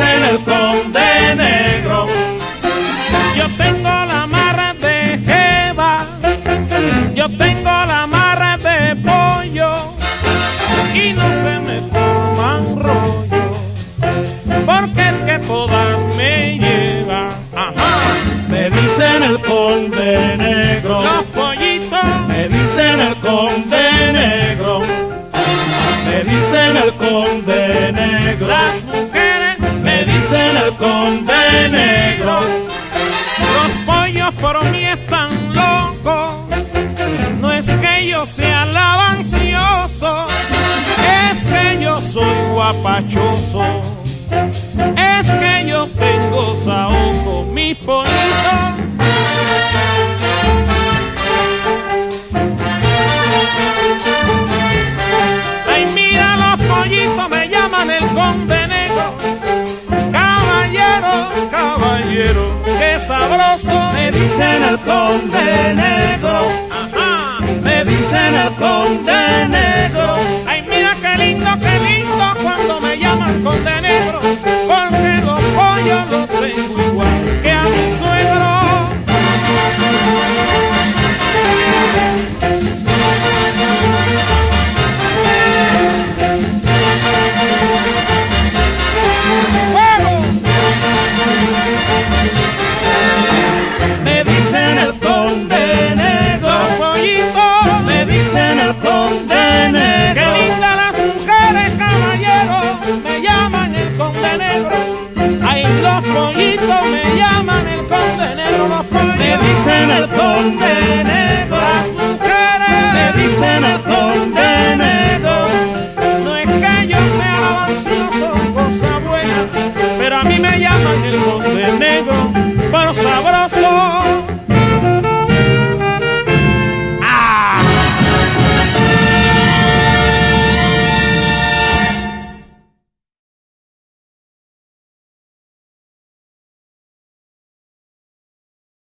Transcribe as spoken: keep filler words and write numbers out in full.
dicen el conde negro. Yo tengo la marra de jeva, yo tengo la marra de pollo y no se me forman rollo, porque es que todas me llevan. Ajá. Me dicen el conde negro. Los pollitos Me dicen el conde negro. Me dicen el conde negro. Las mujeres Me dicen el conde negro. Los pollos por mí están locos. No es que yo sea lavancioso, es que yo soy guapachoso, es que yo tengo saoco, mis pollitos. Ay, mira, los pollitos me llaman el conde negro. Caballero, caballero, qué sabroso. Me dicen el conde negro. Ajá. Me dicen el conde negro. Ay, mira qué lindo, qué lindo cuando me llaman conde negro, porque los pollos los tengo igual que a mi suegro. Me dicen el conde negro. Los pollitos, Me dicen el conde negro. qué lindas las mujeres, caballero, me llaman el conde negro. Ay, los pollitos me llaman el conde negro, los pollos. Me dicen el conde negro.